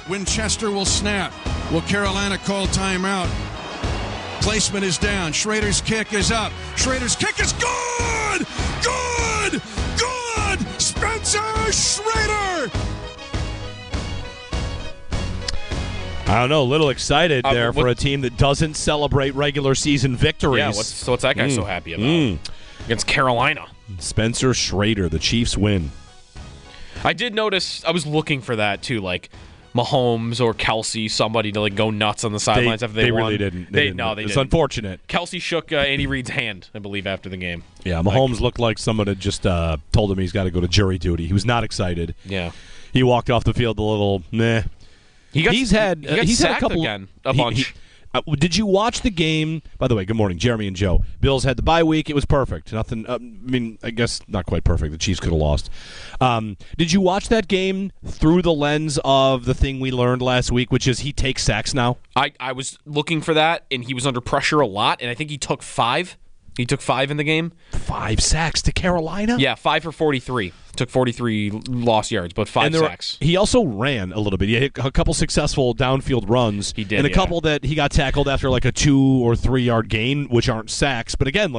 Winchester will snap. Will Carolina call timeout? Placement is down. Schrader's kick is up. Schrader's kick is good! Good! Good! Spencer Schrader! I don't know, a little excited there for a team that doesn't celebrate regular season victories. Yeah, what's that guy so happy about? Against Carolina. Spencer Schrader, the Chiefs win. I did notice, I was looking for that too, like Mahomes or Kelsey, somebody to like go nuts on the sidelines after they won. Really didn't. They didn't. It's unfortunate. Kelsey shook Andy Reid's hand, I believe, after the game. Yeah, Mahomes looked like someone had just told him he's got to go to jury duty. He was not excited. Yeah. He walked off the field a little meh. He's had a couple again, a bunch. Did you watch the game? By the way, good morning, Jeremy and Joe. Bills had the bye week. It was perfect. Nothing. I guess not quite perfect. The Chiefs could have lost. Did you watch that game through the lens of the thing we learned last week, which is he takes sacks now? I was looking for that, and he was under pressure a lot, and I think he took 5. He took 5 in the game. 5 sacks to Carolina? Yeah, 5 for 43. Took 43 lost yards, but 5 sacks. He also ran a little bit. He hit a couple successful downfield runs. He did, and a couple that he got tackled after like a 2 or 3 yard gain, which aren't sacks. But again,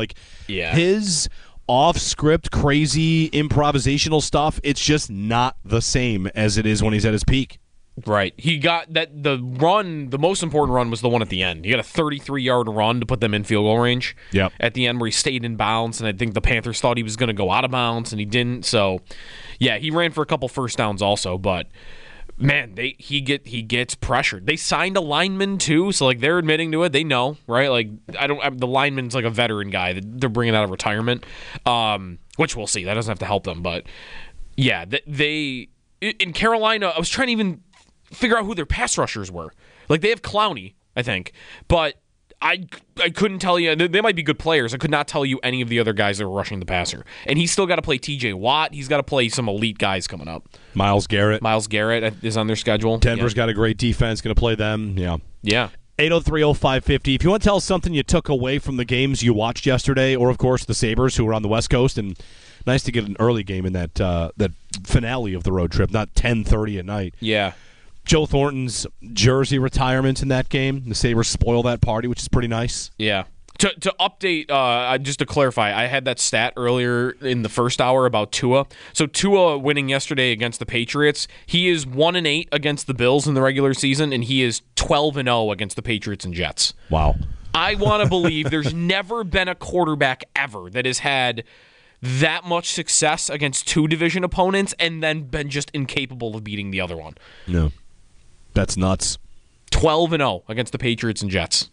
his off-script, crazy improvisational stuff, it's just not the same as it is when he's at his peak. Right. He got that the most important run was the one at the end. He got a 33-yard run to put them in field goal range. Yep. At the end where he stayed in bounds, and I think the Panthers thought he was going to go out of bounds, and he didn't. So, yeah, he ran for a couple first downs also, but man, he gets pressured. They signed a lineman too, so like they're admitting to it. They know, right? Like the lineman's like a veteran guy that they're bringing out of retirement, which we'll see. That doesn't have to help them, but yeah, they in Carolina. I was trying to even figure out who their pass rushers were. Like, they have Clowney, I think, but I couldn't tell you. They might be good players. I could not tell you any of the other guys that were rushing the passer. And he's still got to play T.J. Watt. He's got to play some elite guys coming up. Myles Garrett is on their schedule. Denver's got a great defense. Going to play them. Yeah. 803-0550. If you want to tell us something you took away from the games you watched yesterday, or, of course, the Sabres, who were on the West Coast, and nice to get an early game in that finale of the road trip, not 10:30 at night. Yeah. Joe Thornton's jersey retirement in that game. The Sabres spoil that party, which is pretty nice. Yeah. To update, just to clarify, I had that stat earlier in the first hour about Tua. So Tua winning yesterday against the Patriots, he is 1-8 against the Bills in the regular season, and he is 12-0 against the Patriots and Jets. Wow. I want to believe there's never been a quarterback ever that has had that much success against 2 division opponents and then been just incapable of beating the other one. No. That's nuts. 12-0 against the Patriots and Jets.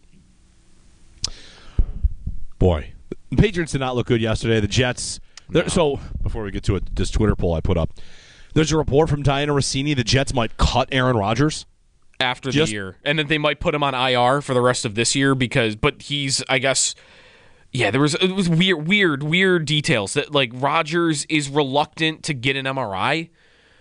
Boy, the Patriots did not look good yesterday. The Jets. No. So, before we get to it, this Twitter poll I put up, there's a report from Diana Rossini the Jets might cut Aaron Rodgers after the year, and then they might put him on IR for the rest of this year but he's, I guess, yeah, it was weird details that like Rodgers is reluctant to get an MRI.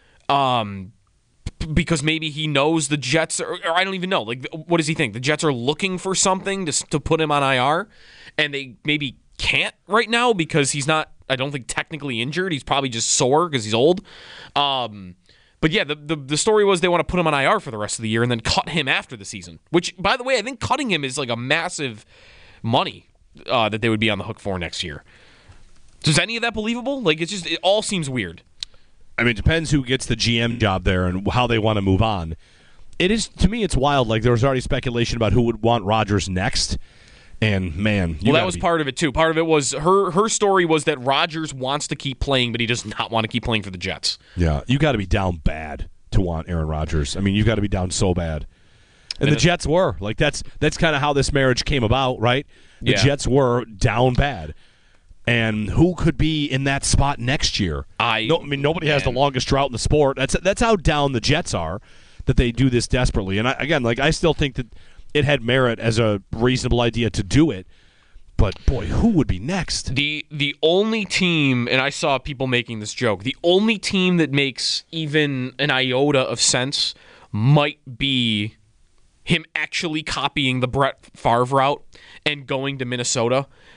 Because maybe he knows the Jets, or I don't even know. Like, what does he think? The Jets are looking for something to put him on IR, and they maybe can't right now because he's not, I don't think, technically injured. He's probably just sore because he's old. But yeah, the story was they want to put him on IR for the rest of the year and then cut him after the season. Which, by the way, I think cutting him is like a massive money that they would be on the hook for next year. Is any of that believable? Like, it all seems weird. I mean, it depends who gets the GM job there and how they want to move on. It is, to me, it's wild. Like, there was already speculation about who would want Rodgers next. And, man, that was part of it, too. Part of it was her story was that Rodgers wants to keep playing, but he does not want to keep playing for the Jets. Yeah, you got to be down bad to want Aaron Rodgers. I mean, you got to be down so bad. And the Jets were. Like, that's kind of how this marriage came about, right? The Jets were down bad. And who could be in that spot next year? Nobody has the longest drought in the sport. That's how down the Jets are, that they do this desperately. And I still think that it had merit as a reasonable idea to do it. But boy, who would be next? The only team, and I saw people making this joke, the only team that makes even an iota of sense might be him actually copying the Brett Favre route and going to Minnesota,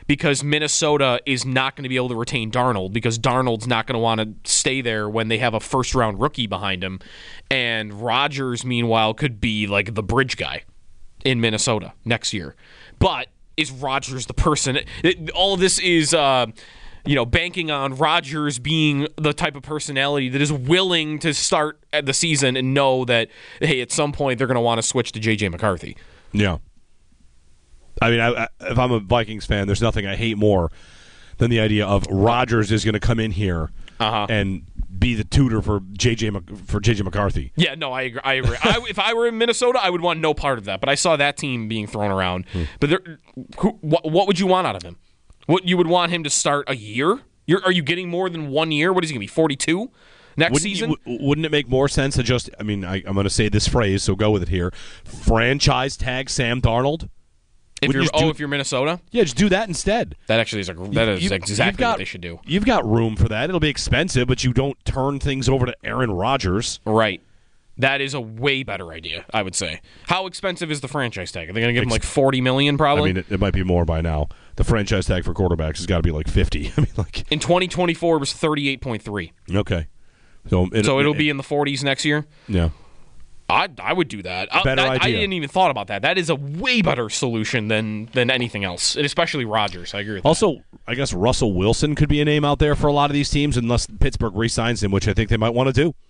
because Minnesota is not going to be able to retain Darnold because Darnold's not going to want to stay there when they have a first-round rookie behind him. And Rodgers, meanwhile, could be like the bridge guy in Minnesota next year. But is Rodgers the person? All of this is, banking on Rodgers being the type of personality that is willing to start at the season and know that, hey, at some point they're going to want to switch to J.J. McCarthy. Yeah. I mean, if I'm a Vikings fan, there's nothing I hate more than the idea of Rodgers is going to come in here and be the tutor for J.J. McCarthy. Yeah, no, I agree. If I were in Minnesota, I would want no part of that. But I saw that team being thrown around. But what would you want out of him? What you would want him to start a year? Are you getting more than 1 year? What is he going to be, 42 next season? Wouldn't it make more sense to just, I mean, I'm going to say this phrase, so go with it here, franchise tag Sam Darnold? If you're Minnesota? Yeah, just do that instead. That actually is exactly what they should do. You've got room for that. It'll be expensive, but you don't turn things over to Aaron Rodgers. Right. That is a way better idea, I would say. How expensive is the franchise tag? Are they going to give him like $40 million probably? I mean, it might be more by now. The franchise tag for quarterbacks has got to be like 50. I mean, like in 2024 it was 38.3. Okay. So it'll be in the 40s next year? Yeah. I would do that. Better idea. I didn't even thought about that. That is a way better solution than anything else, and especially Rodgers. I agree with that. Also, I guess Russell Wilson could be a name out there for a lot of these teams unless Pittsburgh re-signs him, which I think they might want to do.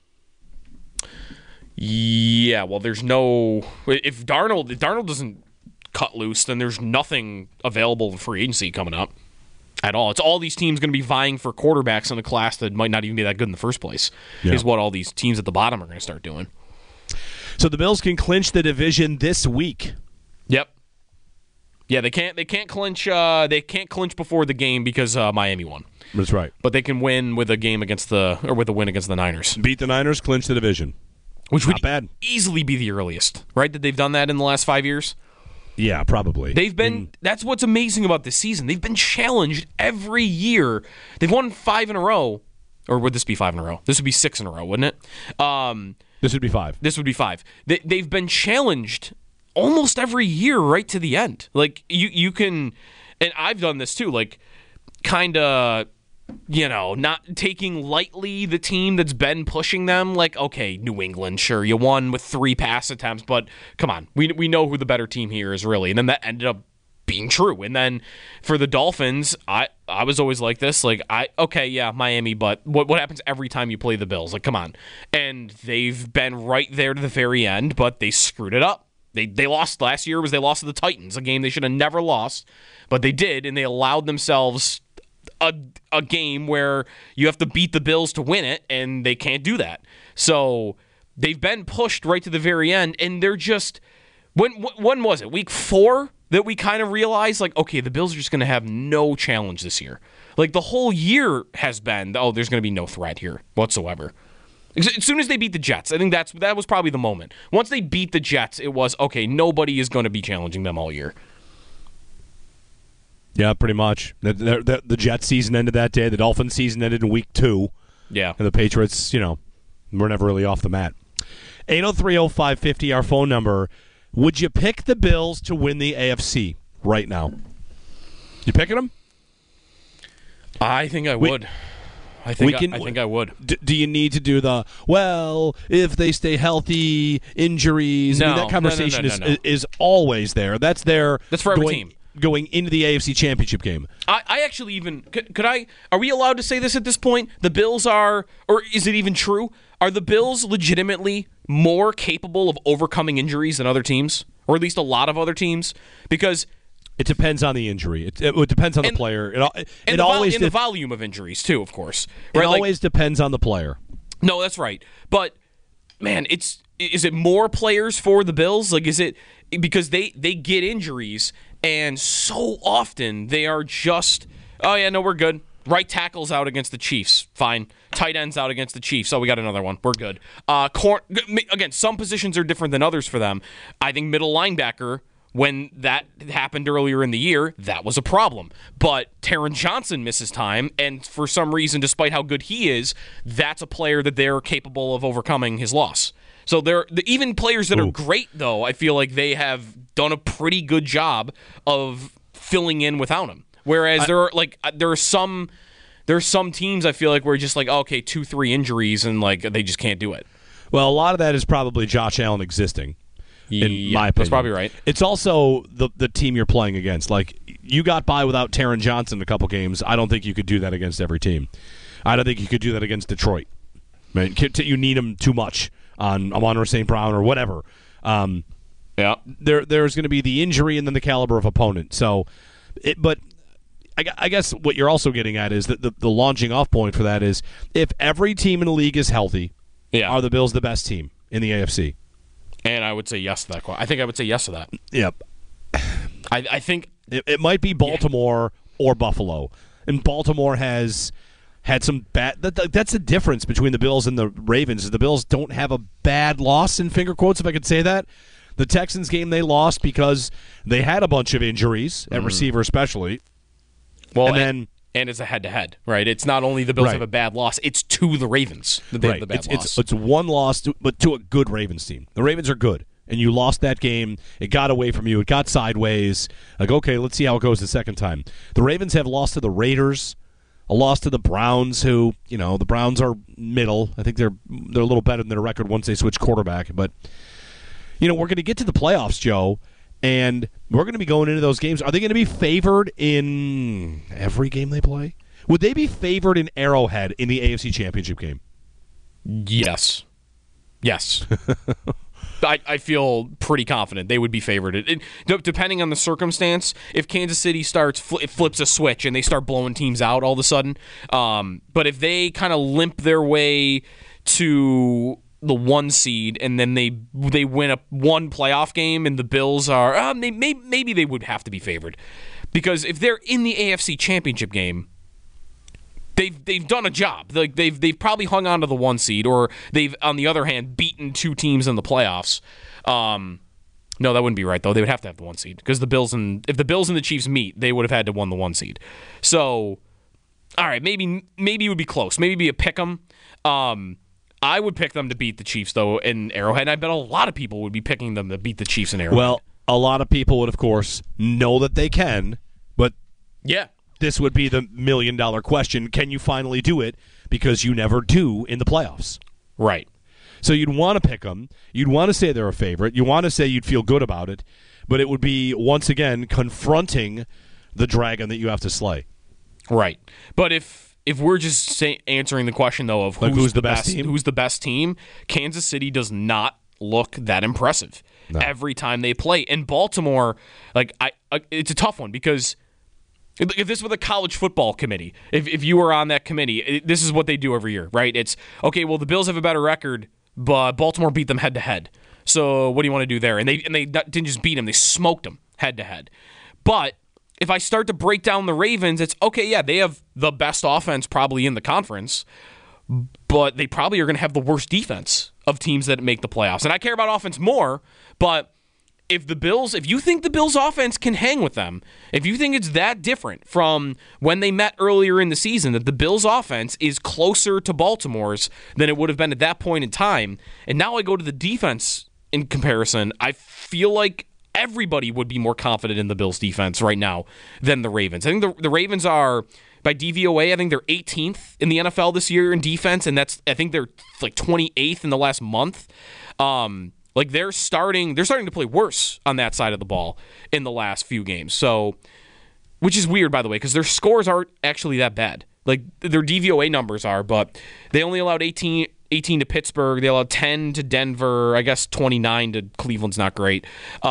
Yeah, well, there's no... If Darnold doesn't cut loose, then there's nothing available in free agency coming up at all. It's all these teams going to be vying for quarterbacks in a class that might not even be that good in the first place, is what all these teams at the bottom are going to start doing. So the Bills can clinch the division this week. Yep. Yeah, they can't clinch. They can't clinch before the game because Miami won. That's right. But they can win with a win against the Niners. Beat the Niners, clinch the division. Which would easily be the earliest, right? That they've done that in the last 5 years? Yeah, probably. They've been. That's what's amazing about this season. They've been challenged every year. They've won 5 in a row. Or would this be 5 in a row? This would be 6 in a row, wouldn't it? This would be 5. This would be 5. They've been challenged almost every year right to the end. Like, you can... And I've done this too, like, kind of... not taking lightly the team that's been pushing them. Like, okay, New England, sure, you won with 3 pass attempts, but come on, we know who the better team here is, really. And then that ended up being true. And then for the Dolphins, I was always like this, like, Miami, but what happens every time you play the Bills? Like, come on. And they've been right there to the very end, but they screwed it up. They lost last year. They lost to the Titans, a game they should have never lost, but they did, and they allowed themselves a game where you have to beat the Bills to win it, and they can't do that. So they've been pushed right to the very end, and they're just... When was it? Week 4 that we kind of realized, like, okay, the Bills are just going to have no challenge this year. Like, the whole year has been, there's going to be no threat here whatsoever. As soon as they beat the Jets, I think that was probably the moment. Once they beat the Jets, it was, okay, nobody is going to be challenging them all year. Yeah, pretty much. The Jets season ended that day. The Dolphins season ended in week 2. Yeah. And the Patriots, were never really off the mat. 803-0550, our phone number. Would you pick the Bills to win the AFC right now? You picking them? I think I would. I think I would. Do you need to do if they stay healthy, injuries? No, that conversation is always there. That's for every team. Going into the AFC Championship game. I actually even... Are we allowed to say this at this point? The Bills are... Or is it even true? Are the Bills legitimately more capable of overcoming injuries than other teams? Or at least a lot of other teams? Because... It depends on the injury. It depends on the player. The volume of injuries, too, of course. Right? It always depends on the player. No, that's right. But, man, is it more players for the Bills? Like, is it... Because they get injuries... And so often they are just, we're good. Right tackle's out against the Chiefs. Fine. Tight end's out against the Chiefs. We got another one. We're good. Again, some positions are different than others for them. I think middle linebacker, when that happened earlier in the year, that was a problem. But Taron Johnson misses time, and for some reason, despite how good he is, that's a player that they're capable of overcoming his loss. So even players that are great, though, I feel like they have done a pretty good job of filling in without him. Whereas there are some teams I feel like where just like, okay, 2-3 injuries and like they just can't do it. Well, a lot of that is probably Josh Allen existing. In my opinion, that's probably right. It's also the team you're playing against. Like, you got by without Taron Johnson a couple games. I don't think you could do that against every team. I don't think you could do that against Detroit. I mean, you need him too much on Amon-Ra St. Brown or whatever. There's going to be the injury and then the caliber of opponent. So, but I guess what you're also getting at is that the launching off point for that is if every team in the league is healthy, are the Bills the best team in the AFC? And I would say yes to that. I think I would say yes to that. Yep. I think it might be Baltimore or Buffalo, and Baltimore has had some bad. That's the difference between the Bills and the Ravens. Is the Bills don't have a bad loss in finger quotes, if I could say that. The Texans game they lost because they had a bunch of injuries at receiver, especially. Well, and it's a head-to-head, right? It's not only the Bills have a bad loss; it's to the Ravens that they have the bad loss. It's one loss, but to a good Ravens team. The Ravens are good, and you lost that game. It got away from you. It got sideways. Like, okay, let's see how it goes the second time. The Ravens have lost to the Raiders, a loss to the Browns, who, the Browns are middle. I think they're a little better than their record once they switch quarterback. But, we're going to get to the playoffs, Joe. And we're going to be going into those games. Are they going to be favored in every game they play? Would they be favored in Arrowhead in the AFC Championship game? Yes. I feel pretty confident they would be favored. Depending on the circumstance, if Kansas City flips a switch and they start blowing teams out all of a sudden. But if they kind of limp their way to the 1 seed, and then they win one playoff game, and the Bills are maybe they would have to be favored, because if they're in the AFC Championship game, they've done a job. Like they've probably hung on to the 1 seed, or they've, on the other hand, beaten 2 teams in the playoffs. No, that wouldn't be right though. They would have to have the 1 seed, because if the Bills and the Chiefs meet, they would have had to won the 1 seed. So, all right, maybe it would be close. Maybe be a pick 'em. I would pick them to beat the Chiefs, though, in Arrowhead. And I bet a lot of people would be picking them to beat the Chiefs in Arrowhead. Well, a lot of people would, of course, know that they can, but this would be the $1 million question. Can you finally do it? Because you never do in the playoffs. Right. So you'd want to pick them. You'd want to say they're a favorite. You want to say you'd feel good about it. But it would be, once again, confronting the dragon that you have to slay. Right. But if we're just answering the question, though, of who's the best team, Kansas City does not look that impressive every time they play. And Baltimore, it's a tough one, because if this were the college football committee, if you were on that committee, this is what they do every year, right? It's, okay, well, the Bills have a better record, but Baltimore beat them head-to-head. So what do you want to do there? And they didn't just beat them, they smoked them head-to-head. But if I start to break down the Ravens, it's, okay, yeah, they have the best offense probably in the conference, but they probably are going to have the worst defense of teams that make the playoffs. And I care about offense more, but if you think the Bills' offense can hang with them, if you think it's that different from when they met earlier in the season, that the Bills' offense is closer to Baltimore's than it would have been at that point in time, and now I go to the defense in comparison, I feel like everybody would be more confident in the Bills' defense right now than the Ravens. I think the Ravens are, by DVOA, I think they're 18th in the NFL this year in defense, and I think they're like 28th in the last month. They're starting to play worse on that side of the ball in the last few games. So, which is weird, by the way, because their scores aren't actually that bad. Like, their DVOA numbers are, but they only allowed 18 to Pittsburgh. They allowed 10 to Denver. I guess 29 to Cleveland's not great.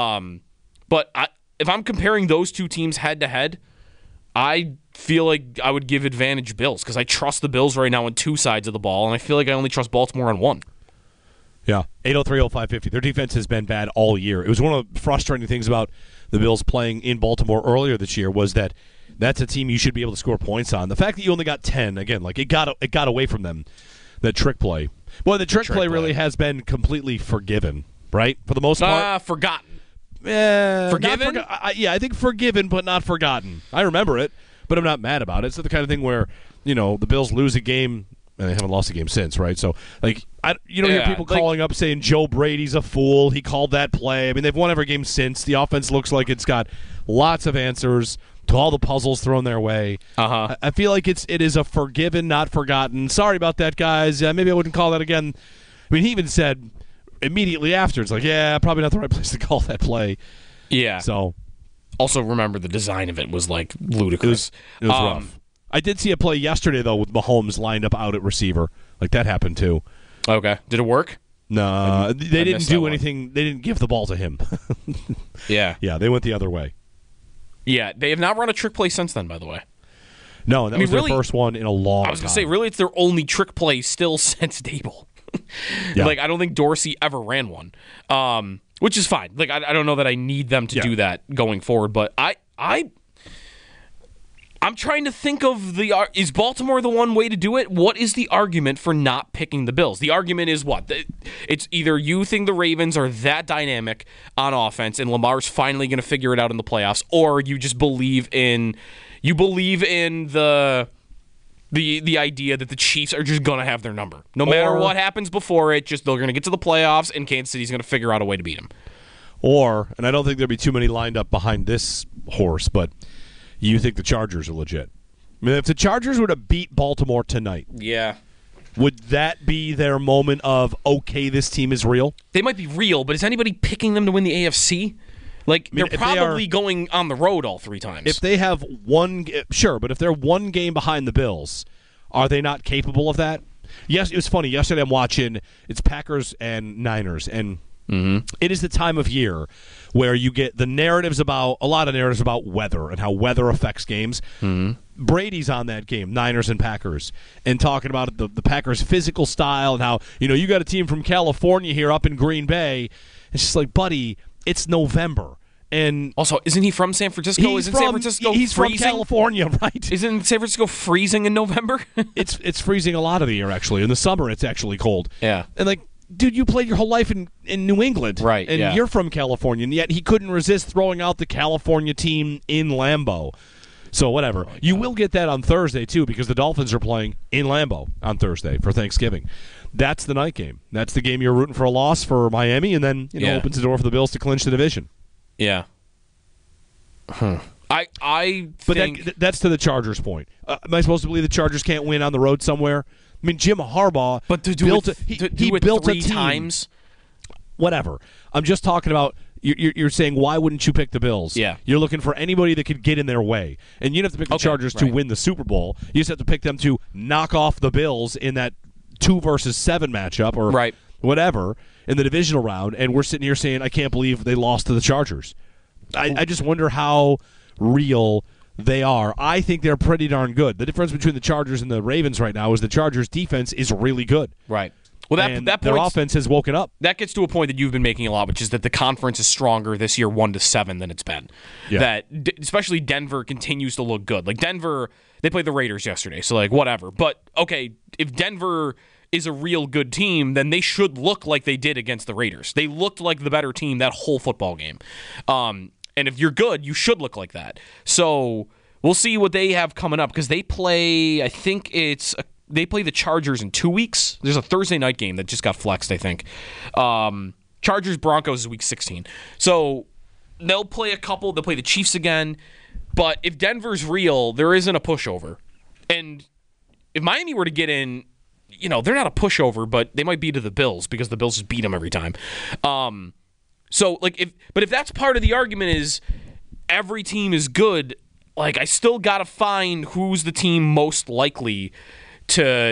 But if I'm comparing those two teams head-to-head, I feel like I would give advantage Bills, because I trust the Bills right now on 2 sides of the ball, and I feel like I only trust Baltimore on 1. Yeah, 803-0550. Their defense has been bad all year. It was one of the frustrating things about the Bills playing in Baltimore earlier this year, was that that's a team you should be able to score points on. The fact that you only got 10, again, it got away from them, that trick play. Well, the trick play really has been completely forgiven, right? For the most part. Forgotten. Forgiven? I think forgiven, but not forgotten. I remember it, but I'm not mad about it. It's the kind of thing where, the Bills lose a game, and they haven't lost a game since, right? So, hear people calling up saying Joe Brady's a fool. He called that play. I mean, they've won every game since. The offense looks like it's got lots of answers. to all the puzzles thrown their way. Uh-huh. I feel like it is a forgiven, not forgotten. Sorry about that, guys. Maybe I wouldn't call that again. I mean, he even said immediately after, it's like, yeah, probably not the right place to call that play. Yeah. So, also remember the design of it was like ludicrous. It was rough. I did see a play yesterday, though, with Mahomes lined up out at receiver. Like, that happened, too. Okay. Did it work? No, they didn't do anything. They didn't give the ball to him. Yeah. Yeah, they went the other way. Yeah, they have not run a trick play since then, by the way. No, that was their first one in a long time. I was going to say, really, it's their only trick play still since Dable. Yeah. Like, I don't think Dorsey ever ran one, which is fine. Like, I don't know that I need them to do that going forward, but I'm trying to think of is Baltimore the one way to do it? What is the argument for not picking the Bills? The argument is what? It's either you think the Ravens are that dynamic on offense and Lamar's finally going to figure it out in the playoffs, or you just believe in the idea that the Chiefs are just going to have their number. No matter what happens before it, just they're going to get to the playoffs and Kansas City's going to figure out a way to beat them. And I don't think there'll be too many lined up behind this horse, but you think the Chargers are legit. I mean, if the Chargers were to beat Baltimore tonight, would that be their moment of, okay, this team is real? They might be real, but is anybody picking them to win the AFC? Like, they're probably going on the road all 3 times. If they have but if they're one game behind the Bills, are they not capable of that? Yes, it was funny. Yesterday I'm watching, it's Packers and Niners, and it is the time of year where you get a lot of narratives about weather and how weather affects games. Brady's on that game, Niners and Packers, and talking about the Packers' physical style and how, you got a team from California here up in Green Bay. It's just like, buddy, it's November. And also, isn't he from San Francisco? San Francisco he's freezing? From California, right? Isn't San Francisco freezing in November? It's freezing a lot of the year, actually. In the summer, it's actually cold. Yeah. And like, dude, you played your whole life in New England. Right, and you're from California, and yet he couldn't resist throwing out the California team in Lambeau. So whatever. You will get that on Thursday, too, because the Dolphins are playing in Lambeau on Thursday for Thanksgiving. That's the night game. That's the game you're rooting for a loss for Miami, and then opens the door for the Bills to clinch the division. Yeah. I think... But that's to the Chargers' point. Am I supposed to believe the Chargers can't win on the road somewhere? I mean, Jim Harbaugh built a team. Times. Whatever. I'm just talking about, you're saying, why wouldn't you pick the Bills? Yeah. You're looking for anybody that could get in their way. And you don't have to pick the Chargers to win the Super Bowl. You just have to pick them to knock off the Bills in that 2 versus 7 matchup or whatever in the divisional round. And we're sitting here saying, I can't believe they lost to the Chargers. I just wonder how real they are. I think they're pretty darn good. The difference between the Chargers and the Ravens right now is the Chargers' defense is really good. Right. Well, that their offense has woken up. That gets to a point that you've been making a lot, which is that the conference is stronger this year 1-7 than it's been. Yeah. That especially Denver continues to look good. Like Denver, they played the Raiders yesterday, so like whatever. But okay, if Denver is a real good team, then they should look like they did against the Raiders. They looked like the better team that whole football game. And if you're good, you should look like that. So we'll see what they have coming up because they play, I think they play the Chargers in 2 weeks. There's a Thursday night game that just got flexed, I think. Chargers-Broncos is week 16. So they'll play a couple. They'll play the Chiefs again. But if Denver's real, there isn't a pushover. And if Miami were to get in, they're not a pushover, but they might be to the Bills because the Bills just beat them every time. So, like, if that's part of the argument is every team is good, like, I still got to find who's the team most likely to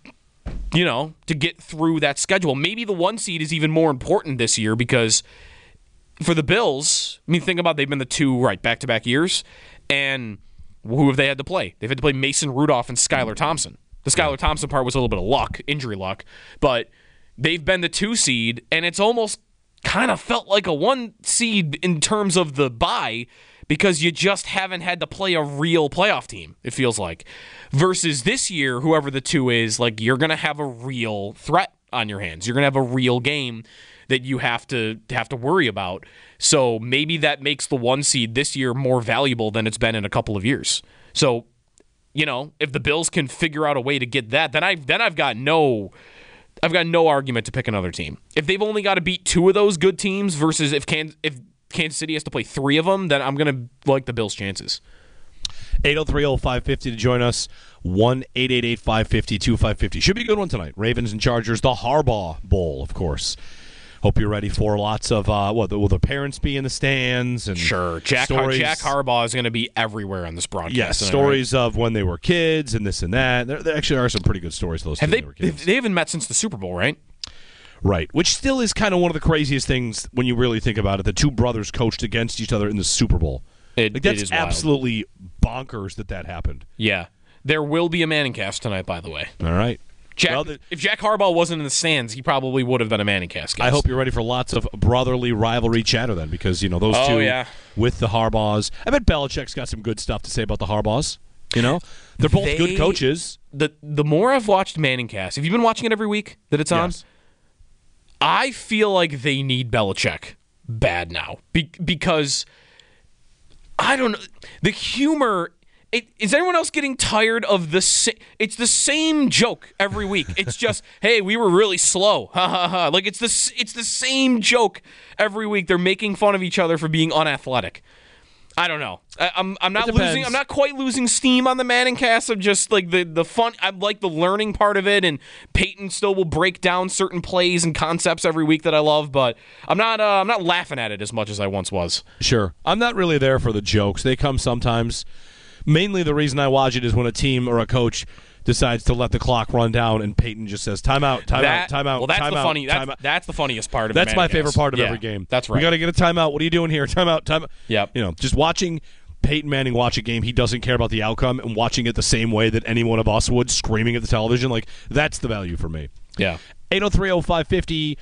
get through that schedule. Maybe the 1 seed is even more important this year because for the Bills, I mean, think about they've been the 2 back-to-back years, and who have they had to play? They've had to play Mason Rudolph and Skylar Thompson. The Skylar Thompson part was a little bit of luck, injury luck, but they've been the 2 seed, and it's almost kind of felt like a 1 seed in terms of the bye because you just haven't had to play a real playoff team, it feels like. Versus this year, whoever the 2 is, like, you're going to have a real threat on your hands. You're going to have a real game that you have to worry about. So maybe that makes the 1 seed this year more valuable than it's been in a couple of years. So, if the Bills can figure out a way to get that, then I've got no argument to pick another team. If they've only got to beat 2 of those good teams versus if Kansas City has to play 3 of them, then I'm going to like the Bills' chances. 803-0550 to join us. 1-888-550-2550. Should be a good one tonight. Ravens and Chargers, the Harbaugh Bowl, of course. Hope you're ready for lots of, will the parents be in the stands? And sure. Jack Harbaugh is going to be everywhere on this broadcast. Yes, stories of when they were kids and this and that. There actually are some pretty good stories of those two when they were kids. They haven't met since the Super Bowl, right? Right, which still is kind of one of the craziest things when you really think about it. The two brothers coached against each other in the Super Bowl. That's absolutely bonkers that happened. Yeah. There will be a Manningcast tonight, by the way. All right. If Jack Harbaugh wasn't in the stands, he probably would have been a Manningcast guest. I hope you're ready for lots of brotherly rivalry chatter then, because those two with the Harbaughs. I bet Belichick's got some good stuff to say about the Harbaughs. They're both good coaches. The more I've watched Manningcast, have you been watching it every week that it's on? Yes. I feel like they need Belichick bad now because I don't know the humor. Is everyone else getting tired of it's the same joke every week? It's just, hey, we were really slow. Ha ha ha. Like it's the same joke every week. They're making fun of each other for being unathletic. I don't know. I'm not quite losing steam on the Manningcast. I'm just like the fun. I like the learning part of it, and Peyton still will break down certain plays and concepts every week that I love. But I'm not laughing at it as much as I once was. Sure, I'm not really there for the jokes. They come sometimes. Mainly the reason I watch it is when a team or a coach decides to let the clock run down and Peyton just says timeout. Well, that's the funniest part of it. That's my favorite part of every game. That's right. We got to get a timeout. What are you doing here? Timeout. Yep. Just watching Peyton Manning watch a game, he doesn't care about the outcome, and watching it the same way that any one of us would, screaming at the television, like that's the value for me. Yeah. 803-0550,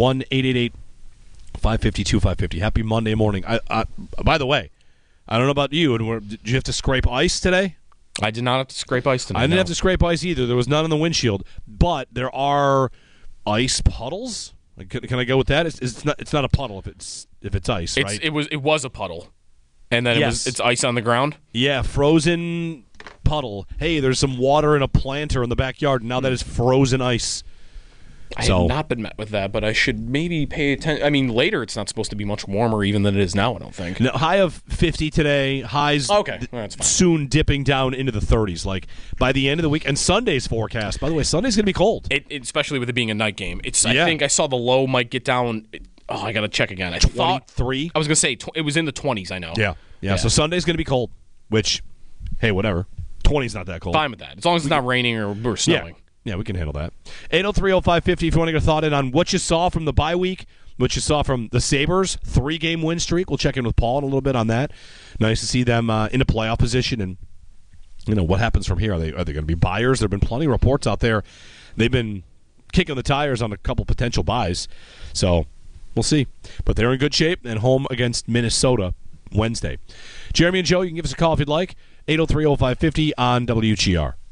1-888-550-2550. Happy Monday morning. By the way, I don't know about you. Did you have to scrape ice today? I did not have to scrape ice tonight. I didn't have to scrape ice either. There was none on the windshield, but there are ice puddles. Can I go with that? It's not a puddle if it's ice, right? It was a puddle, and then it's ice on the ground. Yeah, frozen puddle. Hey, there's some water in a planter in the backyard. Now that is frozen ice. I have not been met with that, but I should maybe pay attention. I mean, later it's not supposed to be much warmer even than it is now, I don't think. No, high of 50 today. Highs that's fine. Soon dipping down into the 30s. Like by the end of the week. And Sunday's forecast. By the way, Sunday's going to be cold. Especially with it being a night game. I think I saw the low might get down. I got to check again. 23? I was going to say it was in the 20s, I know. Yeah. So Sunday's going to be cold, which, hey, whatever. 20's not that cold. Fine with that. As long as it's not raining or snowing. Yeah, we can handle that. 803-0550 if you want to get a thought in on what you saw from the bye week, what you saw from the Sabres, 3-game win streak. We'll check in with Paul in a little bit on that. Nice to see them in a playoff position, and what happens from here. Are they going to be buyers? There have been plenty of reports out there. They've been kicking the tires on a couple potential buys, so we'll see. But they're in good shape and home against Minnesota Wednesday. Jeremy and Joe, you can give us a call if you'd like. 803-0550 on WGR.